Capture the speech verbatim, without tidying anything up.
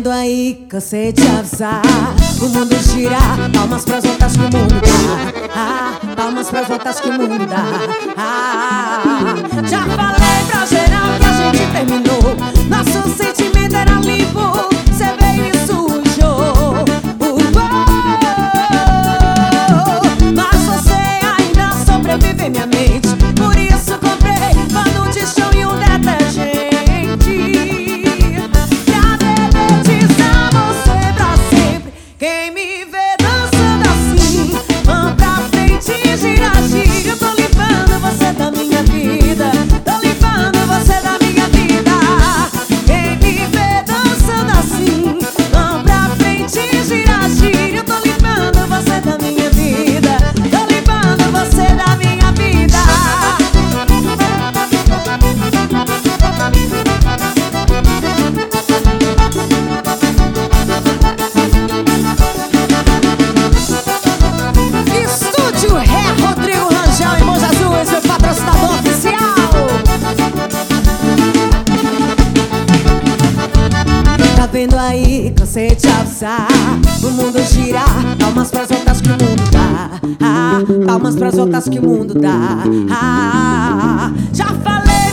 vendo aí, cansei de avisar. O mundo gira, palmas pras voltas que o mundo dá. Ah, palmas pras voltas que o mundo dá. Ah, já falei pra geral que a gente terminou. Nosso sentimento era limpo, cê veio e sujou. Uh, oh, mas você ainda sobrevive em minha mente. Por isso comprei pano de chão e um detergente. Quem me vê dançando assim, mão pra frente, gira, gira. Eu tô limpando você da minha vida, tô limpando você da minha vida. Quem me vê dançando assim, mão pra frente, gira, gira. Eu tô limpando você da minha vida, tô limpando você da minha vida. Tá vendo aí, cansei de avisar. O mundo gira, palmas pras voltas que o mundo dá. Ah, palmas pras voltas que o mundo dá. Ah, já falei